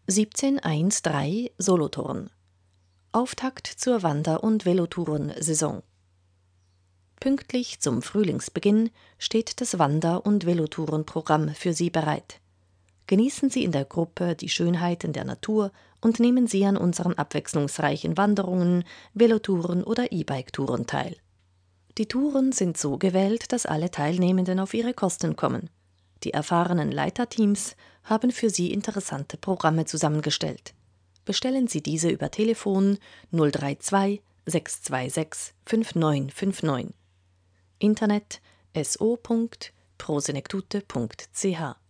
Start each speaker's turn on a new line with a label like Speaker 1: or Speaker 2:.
Speaker 1: 1713 Solothurn. Auftakt zur Wander- und Velotourensaison. Pünktlich zum Frühlingsbeginn steht das Wander- und Velotourenprogramm für Sie bereit. Genießen Sie in der Gruppe die Schönheiten der Natur und nehmen Sie an unseren abwechslungsreichen Wanderungen, Velotouren oder E-Bike-Touren teil. Die Touren sind so gewählt, dass alle Teilnehmenden auf ihre Kosten kommen. Die erfahrenen Leiterteams haben für Sie interessante Programme zusammengestellt. Bestellen Sie diese über Telefon 032 626 5959. Internet so.prosenektute.ch